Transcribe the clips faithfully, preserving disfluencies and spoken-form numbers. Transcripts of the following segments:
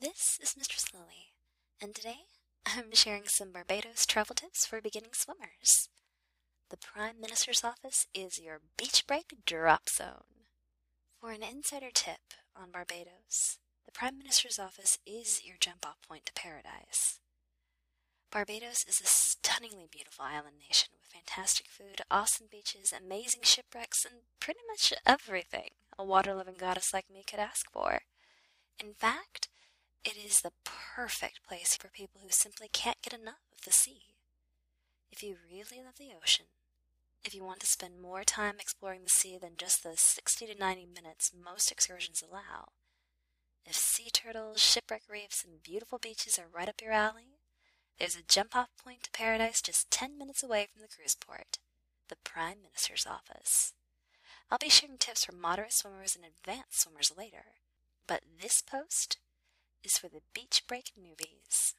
This is Mistress Lily, and today I'm sharing some Barbados travel tips for beginning swimmers. The Prime Minister's office is your beach break drop zone. For an insider tip on Barbados, the Prime Minister's office is your jump-off point to paradise. Barbados is a stunningly beautiful island nation with fantastic food, awesome beaches, amazing shipwrecks, and pretty much everything a water-loving goddess like me could ask for. In fact, it is the perfect place for people who simply can't get enough of the sea. If you really love the ocean, if you want to spend more time exploring the sea than just the sixty to ninety minutes most excursions allow, if sea turtles, shipwreck reefs, and beautiful beaches are right up your alley, there's a jump-off point to paradise just ten minutes away from the cruise port, the Prime Minister's office. I'll be sharing tips for moderate swimmers and advanced swimmers later, but this post is for the beach break newbies.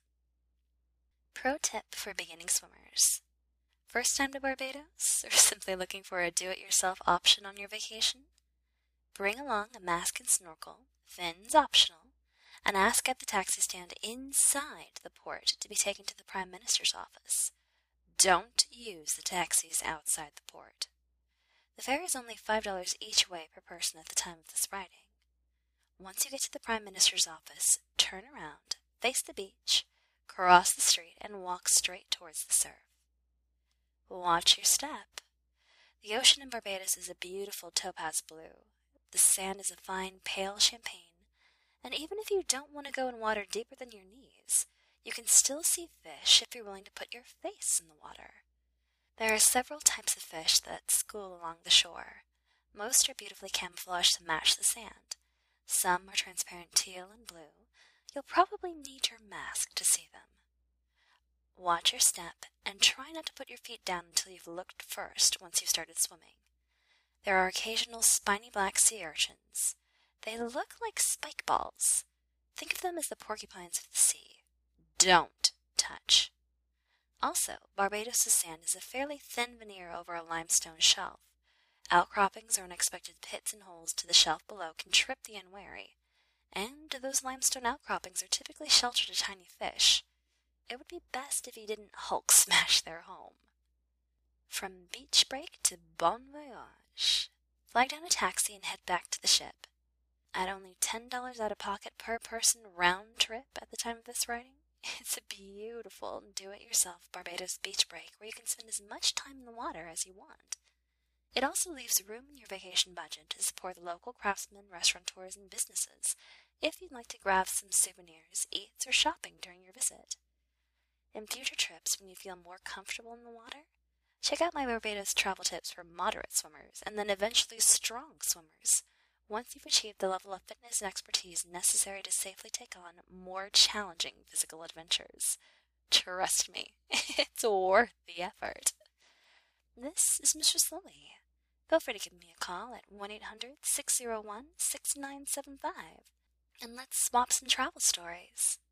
Pro tip for beginning swimmers. First time to Barbados, or simply looking for a do-it-yourself option on your vacation? Bring along a mask and snorkel, fins optional, and ask at the taxi stand inside the port to be taken to the Prime Minister's office. Don't use the taxis outside the port. The fare is only five dollars each way per person at the time of this writing. Once you get to the Prime Minister's office, turn around, face the beach, cross the street, and walk straight towards the surf. Watch your step. The ocean in Barbados is a beautiful topaz blue. The sand is a fine, pale champagne, and even if you don't want to go in water deeper than your knees, you can still see fish if you're willing to put your face in the water. There are several types of fish that school along the shore. Most are beautifully camouflaged to match the sand. Some are transparent teal and blue. You'll probably need your mask to see them. Watch your step and try not to put your feet down until you've looked first once you've started swimming. There are occasional spiny black sea urchins. They look like spike balls. Think of them as the porcupines of the sea. Don't touch. Also, Barbados' sand is a fairly thin veneer over a limestone shelf. Outcroppings or unexpected pits and holes to the shelf below can trip the unwary, and those limestone outcroppings are typically shelter to tiny fish. It would be best if you didn't Hulk smash their home. From beach break to bon voyage. Flag down a taxi and head back to the ship. At only ten dollars out of pocket per person round trip at the time of this writing, it's a beautiful do-it-yourself Barbados beach break where you can spend as much time in the water as you want. It also leaves room in your vacation budget to support the local craftsmen, restaurateurs, and businesses if you'd like to grab some souvenirs, eats, or shopping during your visit. In future trips, when you feel more comfortable in the water, check out my Barbados travel tips for moderate swimmers and then eventually strong swimmers, once you've achieved the level of fitness and expertise necessary to safely take on more challenging physical adventures. Trust me, it's worth the effort. This is Mistress Lily. Feel free to give me a call at one eight hundred, six oh one, six nine seven five, and let's swap some travel stories.